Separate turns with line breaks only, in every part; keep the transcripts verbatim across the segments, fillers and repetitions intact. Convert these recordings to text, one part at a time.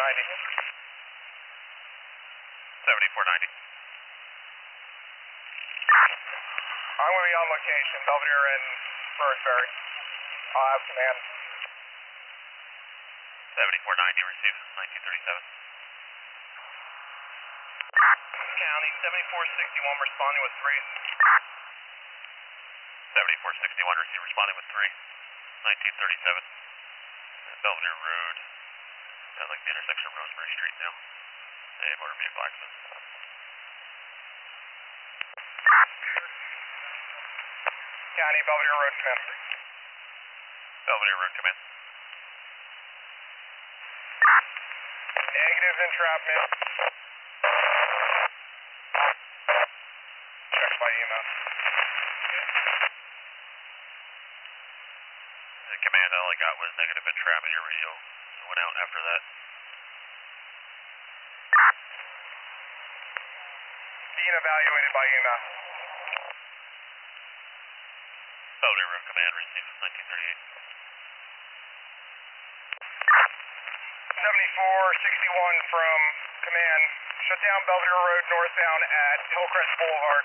ninety.
seventy-four ninety.
I'm going to be on location, Belvedere and Burrisbury. I'll have command.
seventy-four ninety, receive nineteen thirty-seven.
County, seventy-four sixty-one responding with three.
seventy-four sixty-one, receive responding with three. nineteen thirty-seven. Belvedere Road. Sounds like the intersection of Rosemary Street now. A motor vehicle accident.
County, Belvedere Road, command.
Belvedere Road, command.
Negative entrapment. Checked by E M S.
The command all I got was negative entrapment. Your radio went out after that.
Being evaluated by E M S.
Belvedere Road, command, receive nineteen thirty-eight.
seventy-four sixty-one from command. Shut down Belvedere Road northbound at Hillcrest Boulevard.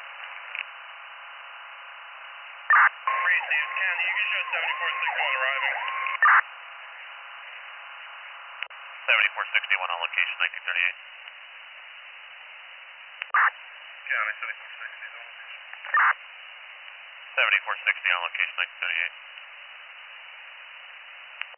Received, County, you can show seventy-four sixty-one arriving. seventy-four sixty-one on location, nineteen thirty-eight.
County, seventy-four sixty is on location.
seventy-four sixty on location, nineteen thirty-eight.